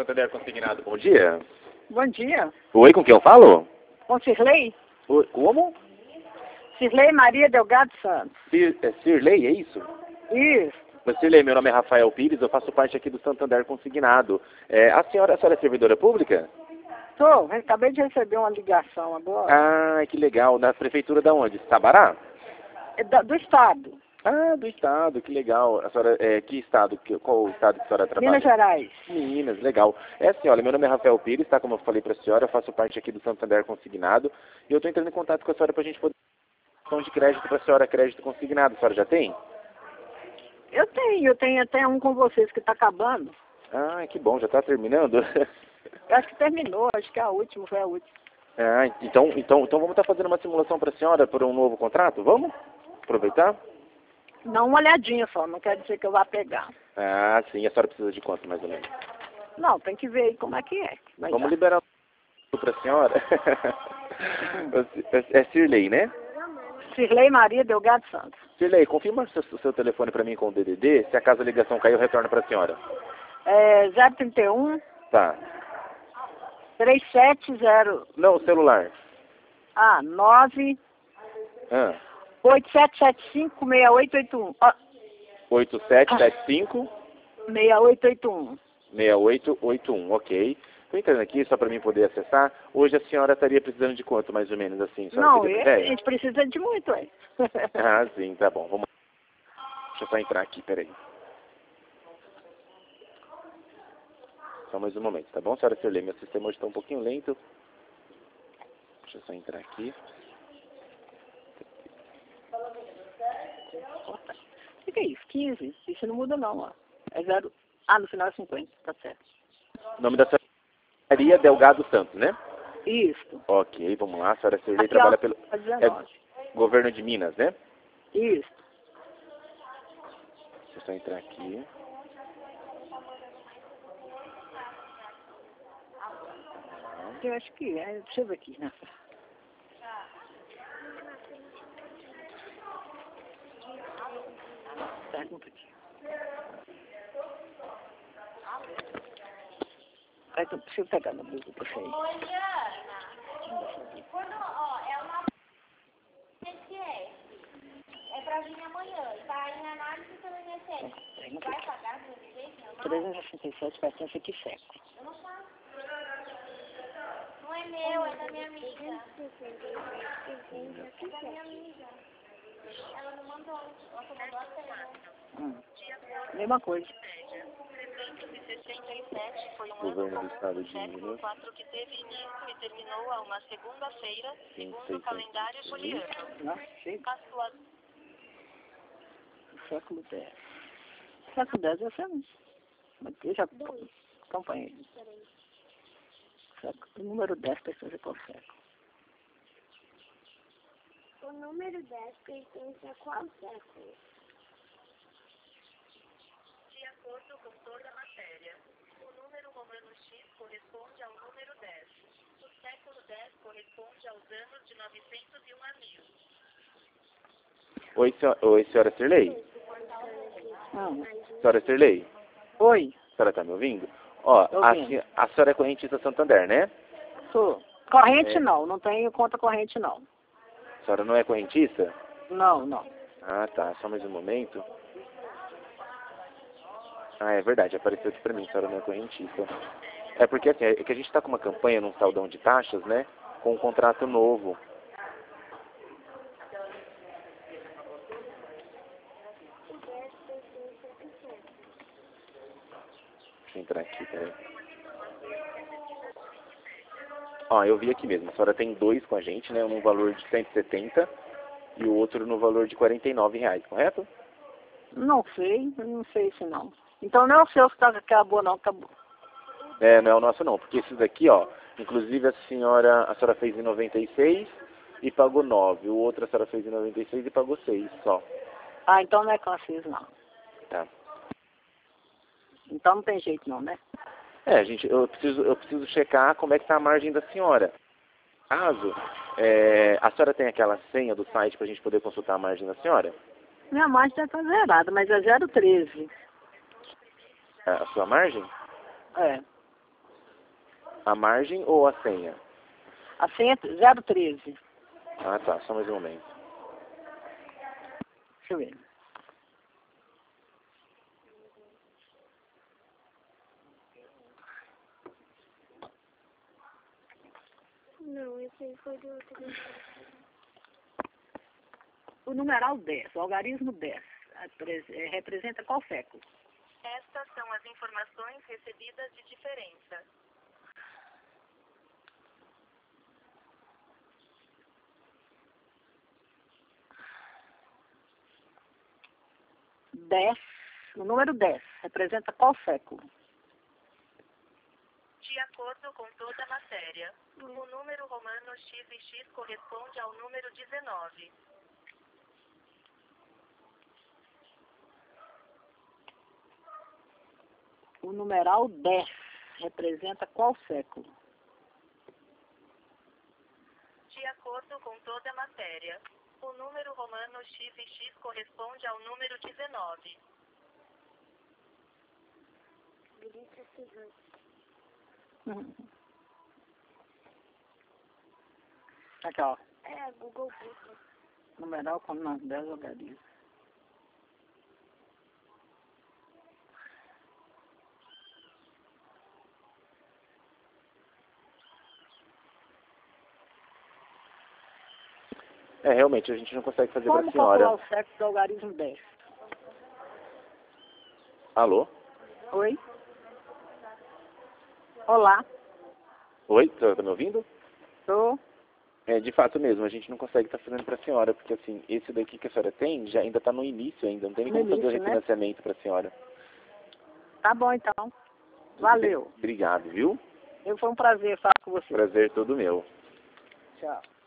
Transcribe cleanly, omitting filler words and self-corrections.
Santander Consignado, bom dia. Bom dia. Oi, com quem eu falo? Com Cirlei? Oi, como? Cirlei Maria Delgado Santos. Cirlei, é isso? Isso. Cirlei, meu nome é Rafael Pires, eu faço parte aqui do Santander Consignado. A senhora é servidora pública? Acabei de receber uma ligação agora. Ah, que legal. Na prefeitura da onde? Sabará? É do Estado. Ah, do estado, que legal. A senhora, que estado, qual o estado que a senhora trabalha? Minas Gerais. Minas, legal. Assim, olha, meu nome é Rafael Pires, tá? Como eu falei para a senhora, eu faço parte aqui do Santander Consignado e eu estou entrando em contato com a senhora para a gente poder dar de crédito para a senhora, crédito consignado. A senhora já tem? Eu tenho até um com vocês que está acabando. Ah, que bom, já está terminando? Eu acho que terminou, acho que é a última, foi a última. Ah, então vamos estar fazendo uma simulação para a senhora por um novo contrato? Vamos? Aproveitar? Não, uma olhadinha só, não quer dizer que eu vá pegar. Ah, sim, a senhora precisa de quanto, mais ou menos? Não, tem que ver aí como é que é. Vamos liberar para a senhora. É Cirlei, né? Cirlei Maria Delgado Santos. Cirlei, confirma o seu telefone para mim com o DDD, se acaso a ligação caiu, retorna para a senhora. É 031 Tá. 370. Não, o celular. 9 8775-6881. 8775 6881. 6881, ok. Estou entrando aqui só para mim poder acessar. Hoje a senhora estaria precisando de quanto, mais ou menos, assim? Não, a gente precisa de muito, é. Ah, sim, tá bom. Vamos. Deixa eu só entrar aqui, peraí. Só mais um momento, tá bom, senhora Cirlei? Meu sistema hoje está um pouquinho lento. Deixa eu só entrar aqui. O que é isso? 15? Isso não muda não, ó. É 0. No final é 50, tá certo. O nome da senhora é Maria Delgado Santos, né? Isso. Ok, vamos lá. A senhora Cirlei Aqui, trabalha ó, pelo... 19. Governo de Minas, né? Isso. Deixa eu só entrar aqui. Eu acho que é. Deixa eu ver aqui, né? Pergunta aqui. Deixa eu pegar na blusa pra você aí. É pra vir amanhã. E tá em análise pelo INSS. Vai pagar do jeito? 367 pertence aqui seco. Eu não faço. Não é meu, é da minha amiga. É da minha amiga. Ela não mandou. Ela só mandou a senha. Mesma coisa. 367 foi um Governo ano do Estado de século Minas. 4 que teve início e terminou a uma segunda-feira, segundo o calendário juliano. Não, chega. Caçoa... Século X. Século X é assim. Eu já acompanhei. O número 10 pertence a qual século? O número 10 pertence a qual século? De acordo com toda a matéria, o número romano X corresponde ao número 10. O século 10 corresponde aos anos de 901 a 1000. Oi, senhora Cirlei? Senhora Cirlei? Oi. A senhora está me ouvindo? Ó, a senhora é correntista Santander, né? Sou. Corrente não tenho conta corrente não. A senhora não é correntista? Não. Ah, tá. Só mais um momento. Ah, é verdade. Apareceu aqui pra mim. A senhora não é correntista. É porque assim, é que a gente tá com uma campanha num saldão de taxas, né? Com um contrato novo. Deixa eu entrar aqui, peraí. Ó, eu vi aqui mesmo. A senhora tem dois com a gente, né? Um no valor de 170 e o outro no valor de R$49, correto? Não sei se não. Então não é o seu que acabou não, acabou. É, não é o nosso não, porque esses daqui, ó, inclusive a senhora fez em 96 e pagou 9. O outro a senhora fez em 96 e pagou 6 só. Então não é com vocês não. Tá. Então não tem jeito não, né? Gente, eu preciso checar como é que tá a margem da senhora. Caso, a senhora tem aquela senha do site pra gente poder consultar a margem da senhora? Minha margem já tá zerada, mas é 0,13. A sua margem? É. A margem ou a senha? A senha é 013. Ah, tá. Só mais um momento. Deixa eu ver. Não, esse aí foi do outro. O numeral 10, o algarismo 10, representa qual século? Estas são as informações recebidas de diferença. 10, o número 10, representa qual século? De acordo com toda a matéria, o número romano x e x corresponde ao número 19. O numeral 10 representa qual século? De acordo com toda a matéria, o número romano x e x corresponde ao número 19. Grita Serrano. Aqui, ó. É, Google Book. Numeral com 10 algarismos. É, realmente, a gente não consegue fazer para a Como senhora. calcular o século do algarismo 10? Alô? Oi? Olá, Oi? Tá me ouvindo? estou. É, de fato mesmo, a gente não consegue estar fazendo para a senhora, porque assim, esse daqui que a senhora tem, já ainda está no início ainda, não tem nem No como fazer o início, né? refinanciamento para a senhora. Tá bom, então. Valeu. Obrigado, viu? Foi um prazer falar com você. Prazer todo meu. Tchau.